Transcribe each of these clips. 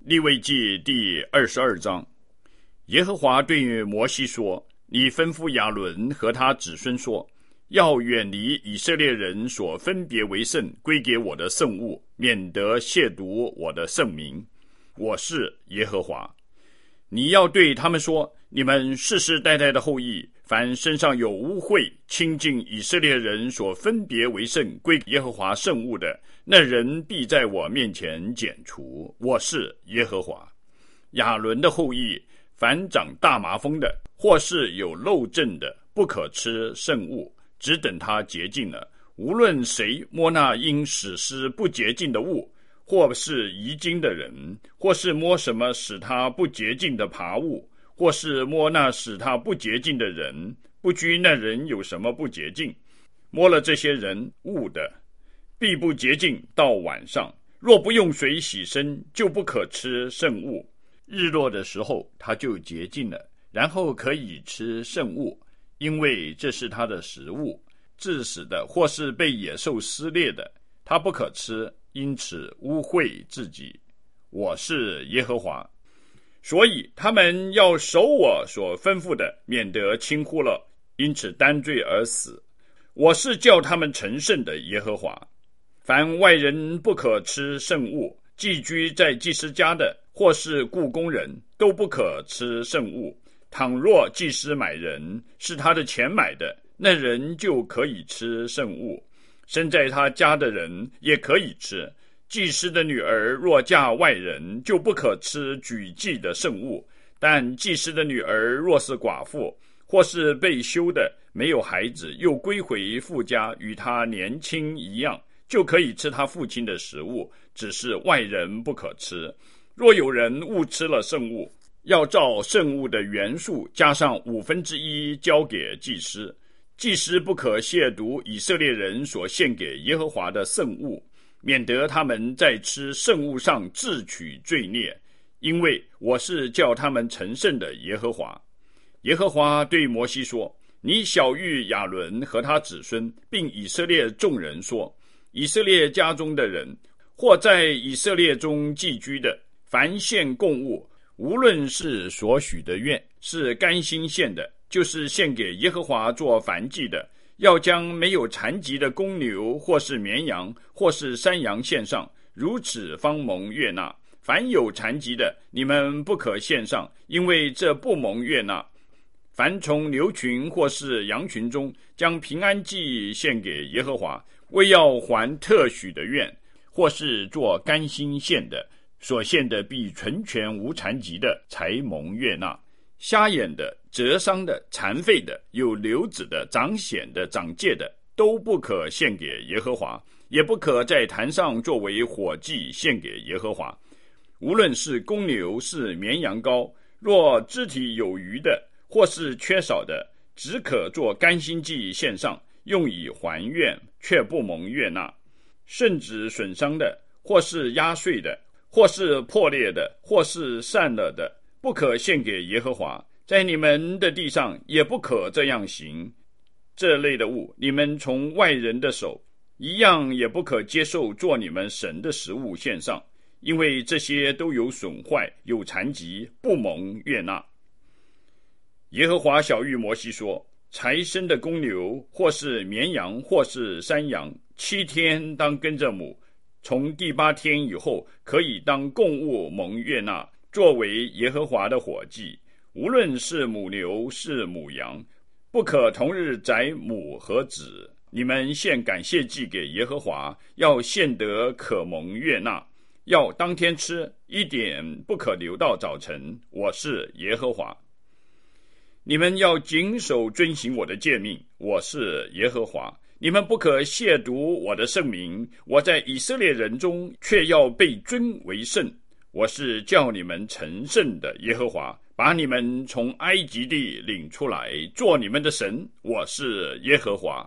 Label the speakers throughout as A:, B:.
A: 利未记第22章，耶和华对摩西说：你吩咐亚伦和他子孙说，要远离以色列人所分别为圣归给我的圣物，免得亵渎我的圣名。我是耶和华。你要对他们说，你们世世代代的后裔，凡身上有污秽亲近以色列人所分别为圣归耶和华圣物的，那人必在我面前剪除。我是耶和华。亚伦的后裔，凡长大麻风的，或是有漏症的，不可吃圣物，只等他洁净了。无论谁摸那因死尸不洁净的物，或是遗精的人，或是摸什么使他不洁净的爬物，或是摸那使他不洁净的人，不拘那人有什么不洁净，摸了这些人物的，必不洁净到晚上。若不用水洗身，就不可吃圣物。日落的时候，他就洁净了，然后可以吃圣物，因为这是他的食物。致死的或是被野兽撕裂的，他不可吃，因此污秽自己。我是耶和华。所以他们要守我所吩咐的，免得轻忽了，因此担罪而死。我是叫他们成圣的耶和华。凡外人不可吃圣物，寄居在祭司家的，或是雇工人，都不可吃圣物。倘若祭司买人，是他的钱买的，那人就可以吃圣物。生在他家的人也可以吃。祭司的女儿若嫁外人，就不可吃举祭的圣物。但祭司的女儿若是寡妇，或是被休的，没有孩子，又归回父家，与他年轻一样，就可以吃他父亲的食物，只是外人不可吃。若有人误吃了圣物，要照圣物的原数加上1/5交给祭司。祭司不可亵渎以色列人所献给耶和华的圣物，免得他们在吃圣物上自取罪孽，因为我是叫他们成圣的耶和华。耶和华对摩西说：你晓谕亚伦和他子孙，并以色列众人说，以色列家中的人，或在以色列中寄居的，凡献供物，无论是所许的愿，是甘心献的，就是献给耶和华做燔祭的，要将没有残疾的公牛，或是绵羊，或是山羊献上，如此方蒙悦纳。凡有残疾的，你们不可献上，因为这不蒙悦纳。凡从牛群或是羊群中将平安祭献给耶和华，为要还特许的愿，或是做甘心献的，所献的必纯全无残疾的，才蒙悦纳。瞎眼的、折伤的、残废的、有瘤子的、长癣的、长疥的，都不可献给耶和华，也不可在坛上作为火祭献给耶和华。无论是公牛是绵羊羔，若肢体有余的，或是缺少的，只可做甘心祭献上，用以还愿，却不蒙悦纳。圣子损伤的，或是压碎的，或是破裂的，或是散了的，不可献给耶和华。在你们的地上也不可这样行。这类的物，你们从外人的手一样也不可接受做你们神的食物献上，因为这些都有损坏，有残疾，不蒙悦纳。耶和华晓谕摩西说：才生的公牛，或是绵羊，或是山羊，7天当跟着母，从第8天以后，可以当供物蒙悦纳，作为耶和华的火祭。无论是母牛是母羊，不可同日宰母和子。你们献感谢祭给耶和华，要献得可蒙悦纳，要当天吃，一点不可留到早晨。我是耶和华。你们要谨守遵行我的诫命，我是耶和华。你们不可亵渎我的圣名，我在以色列人中却要被尊为圣。我是叫你们成圣的耶和华，把你们从埃及地领出来，做你们的神。我是耶和华。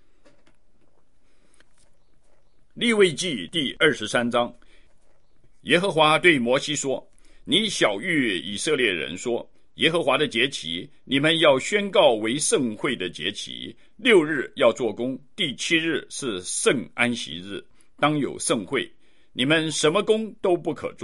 A: 利未记第23章。耶和华对摩西说：你晓谕以色列人说，耶和华的节期，你们要宣告为圣会的节期。6日要做工，第7日是圣安息日，当有圣会。你们什么工都不可做，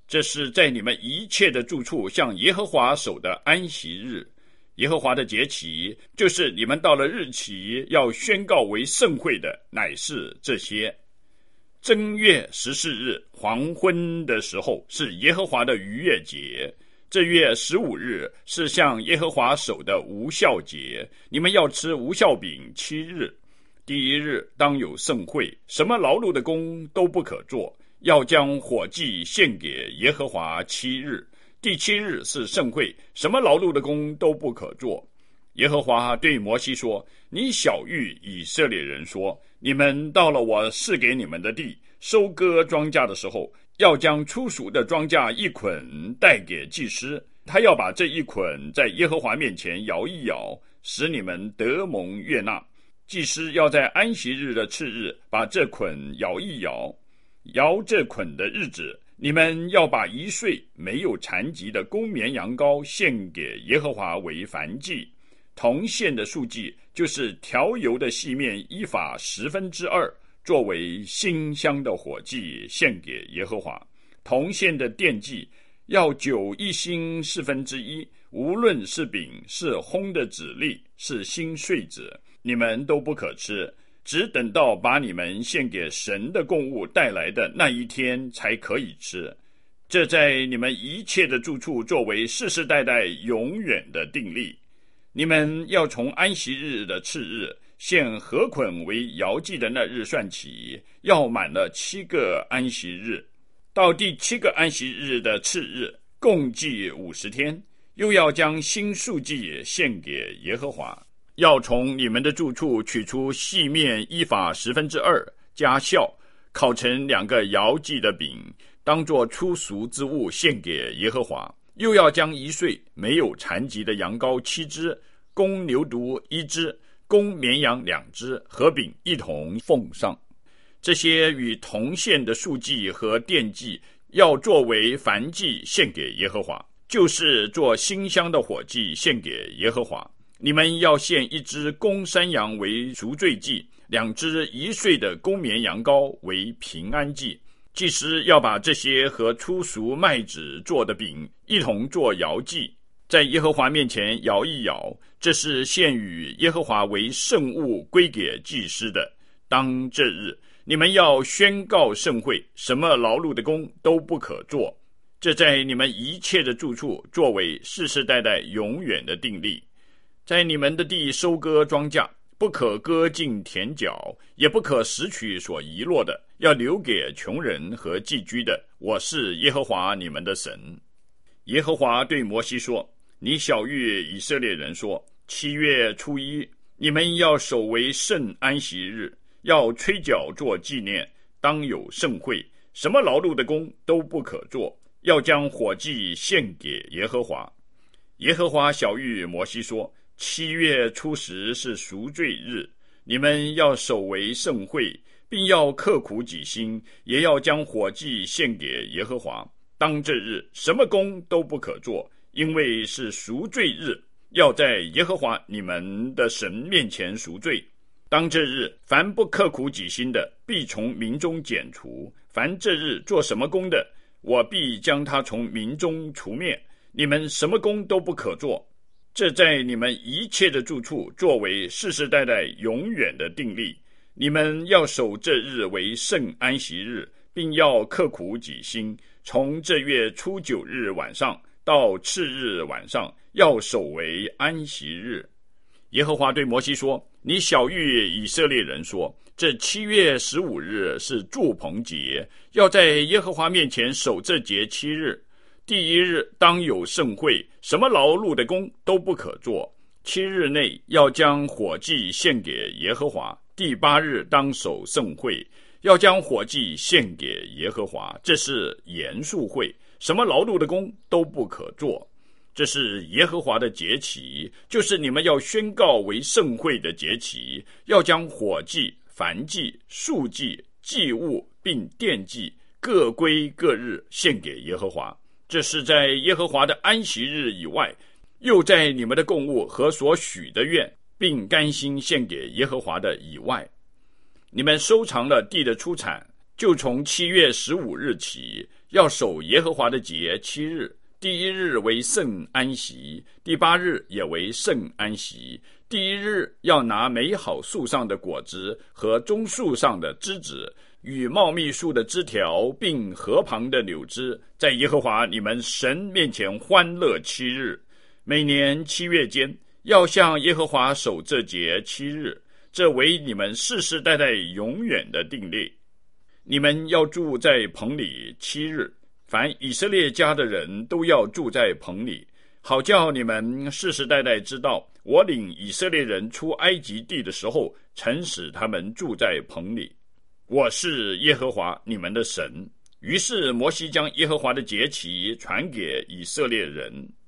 A: 这是在你们一切的住处向耶和华守的安息日。耶和华的节期，就是你们到了日期要宣告为圣会的，乃是这些：正月14日黄昏的时候是耶和华的逾越节，这月15日是向耶和华守的无酵节，你们要吃无酵饼7日。第1日当有圣会，什么劳碌的工都不可做，要将火祭献给耶和华7日。第7日是圣会，什么劳碌的工都不可做。耶和华对摩西说：你晓谕以色列人说，你们到了我赐给你们的地，收割庄稼的时候，要将初熟的庄稼一捆带给祭司，他要把这一捆在耶和华面前摇一摇，使你们得蒙悦纳。祭司要在安息日的次日把这捆摇一摇，摇这捆的日子，你们要把1岁没有残疾的公绵羊羔献给耶和华为燔祭。铜线的数计就是调油的细面1法2/10，作为馨香的火祭献给耶和华。铜线的奠祭要酒1星1/4，无论是饼是烘的籽粒是新穗子，你们都不可吃，只等到把你们献给神的供物带来的那一天才可以吃。这在你们一切的住处作为世世代代永远的定例。你们要从安息日的次日献禾捆为摇祭的那日算起，要满了7个安息日，到第7个安息日的次日，共计50天，又要将新素祭献给耶和华。要从你们的住处取出细面1法2/10，加酵，烤成2个摇祭的饼，当作初熟之物献给耶和华。又要将1岁没有残疾的羊羔7只，公牛犊1只，公绵羊2只，和饼一同奉上。这些与铜线的数祭和奠祭要作为燔祭献给耶和华，就是做馨香的火祭献给耶和华。你们要献1只公山羊为赎罪祭，2只1岁的公绵羊羔为平安祭。祭司要把这些和初熟麦子做的饼一同做摇祭，在耶和华面前摇一摇，这是献与耶和华为圣物归给祭司的。当这日，你们要宣告圣会，什么劳碌的工都不可做，这在你们一切的住处作为世世代代永远的定例。在你们的地收割庄稼，不可割尽田角，也不可拾取所遗落的，要留给穷人和寄居的。我是耶和华你们的神。耶和华对摩西说：你晓谕以色列人说，7月初1，你们要守为圣安息日，要吹角做纪念，当有盛会，什么劳碌的工都不可做，要将火祭献给耶和华。耶和华晓谕摩西说，7月初10是赎罪日，你们要守为圣会，并要刻苦己心，也要将火祭献给耶和华。当这日，什么工都不可做，因为是赎罪日，要在耶和华你们的神面前赎罪。当这日，凡不刻苦己心的，必从民中剪除；凡这日做什么工的，我必将他从民中除灭。你们什么工都不可做，这在你们一切的住处作为世世代代永远的定例。你们要守这日为圣安息日，并要刻苦己心，从这月初9日晚上到次日晚上，要守为安息日。耶和华对摩西说：你晓谕以色列人说，这7月15日是住棚节，要在耶和华面前守这节7日。第1日当有盛会，什么劳碌的工都不可做。7日内要将火祭献给耶和华。第8日当守盛会，要将火祭献给耶和华。这是严肃会，什么劳碌的工都不可做。这是耶和华的节期，就是你们要宣告为圣会的节期，要将火祭、燔祭、素祭、祭物并奠祭各归各日献给耶和华。这是在耶和华的安息日以外，又在你们的供物和所许的愿，并甘心献给耶和华的以外。你们收藏了地的出产， 就从7月15日起，要守耶和华的节7日。第1日为圣安息，第8日也为圣安息。第1日要拿美好树上的果子和棕树上的枝子，与茂密树的枝条，并河旁的柳枝，在耶和华你们神面前欢乐7日。每年7月间，要向耶和华守这节7日，这为你们世世代代永远的定例。你们要住在棚里7日，凡以色列家的人都要住在棚里，好叫你们世世代代知道，我领以色列人出埃及地的时候，曾使他们住在棚里。我是耶和华你们的神。于是摩西将耶和华的节期传给以色列人。